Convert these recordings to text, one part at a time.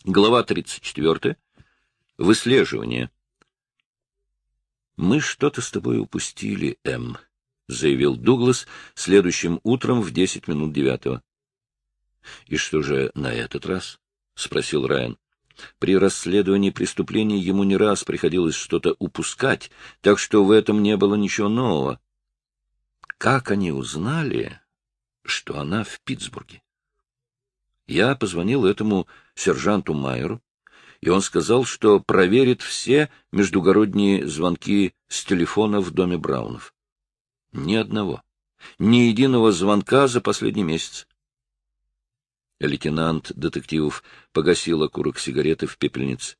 Глава 34. Выслеживание. «Мы что-то с тобой упустили, М», — заявил Дуглас следующим утром в 9:10. «И что же на этот раз?» — спросил Райан. При расследовании преступлений ему не раз приходилось что-то упускать, так что в этом не было ничего нового. Как они узнали, что она в Питтсбурге? Я позвонил этому сержанту Майеру, и он сказал, что проверит все междугородние звонки с телефона в доме Браунов. Ни одного, ни единого звонка за последний месяц. Лейтенант детективов погасил окурок сигареты в пепельнице.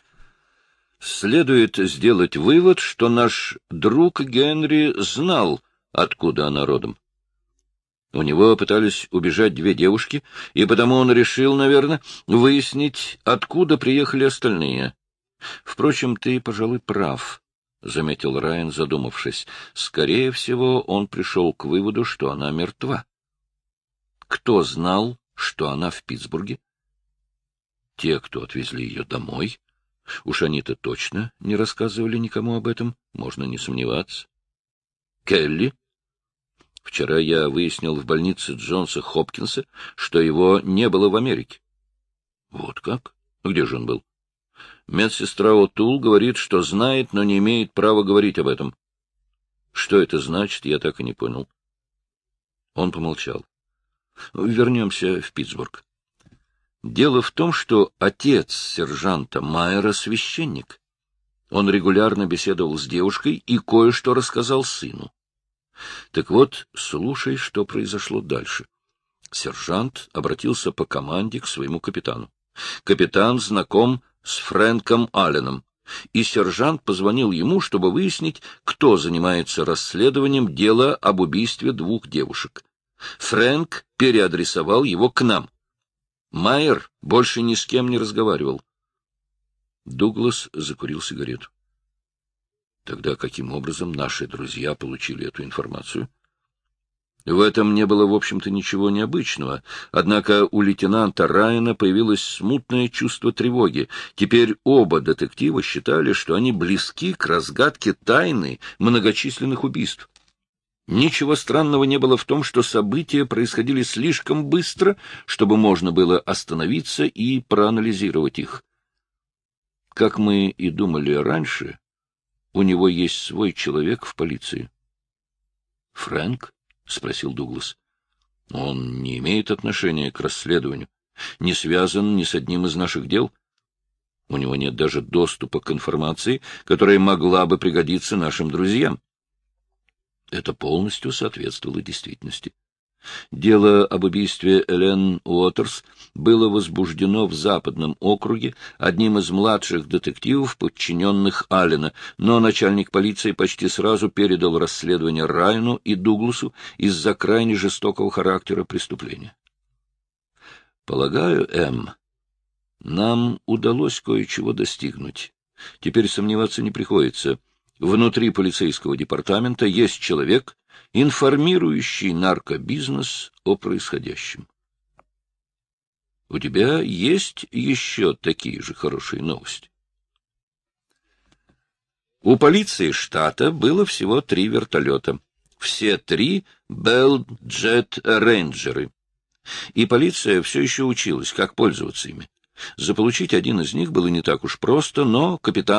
Следует сделать вывод, что наш друг Генри знал, откуда она родом. У него пытались убежать две девушки, и потому он решил, наверное, выяснить, откуда приехали остальные. Впрочем, ты, пожалуй, прав, — заметил Райан, задумавшись. Скорее всего, он пришел к выводу, что она мертва. Кто знал, что она в Питтсбурге? Те, кто отвезли ее домой. Уж они-то точно не рассказывали никому об этом, можно не сомневаться. Келли? Вчера я выяснил в больнице Джонса Хопкинса, что его не было в Америке. Вот как? Где же он был? Медсестра О'Тул говорит, что знает, но не имеет права говорить об этом. Что это значит, я так и не понял. Он помолчал. Вернемся в Питтсбург. Дело в том, что отец сержанта Майера — священник. Он регулярно беседовал с девушкой и кое-что рассказал сыну. Так вот, слушай, что произошло дальше. Сержант обратился по команде к своему капитану. Капитан знаком с Фрэнком Алленом, и сержант позвонил ему, чтобы выяснить, кто занимается расследованием дела об убийстве двух девушек. Фрэнк переадресовал его к нам. Майер больше ни с кем не разговаривал. Дуглас закурил сигарету. Тогда каким образом наши друзья получили эту информацию? В этом не было, в общем-то, ничего необычного, однако у лейтенанта Райана появилось смутное чувство тревоги. Теперь оба детектива считали, что они близки к разгадке тайны многочисленных убийств. Ничего странного не было в том, что события происходили слишком быстро, чтобы можно было остановиться и проанализировать их. Как мы и думали раньше, у него есть свой человек в полиции. — Фрэнк? — спросил Дуглас. — Он не имеет отношения к расследованию, не связан ни с одним из наших дел. У него нет даже доступа к информации, которая могла бы пригодиться нашим друзьям. Это полностью соответствовало действительности. Дело об убийстве Элен Уотерс было возбуждено в Западном округе одним из младших детективов, подчиненных Аллена, но начальник полиции почти сразу передал расследование Райану и Дугласу из-за крайне жестокого характера преступления. Полагаю, М, нам удалось кое-чего достигнуть. Теперь сомневаться не приходится. Внутри полицейского департамента есть человек, информирующий наркобизнес о происходящем. У тебя есть еще такие же хорошие новости? У полиции штата было всего 3 вертолета. Все 3 Bell Jet Рейнджеры. И полиция все еще училась, как пользоваться ими. Заполучить один из них было не так уж просто, но капитан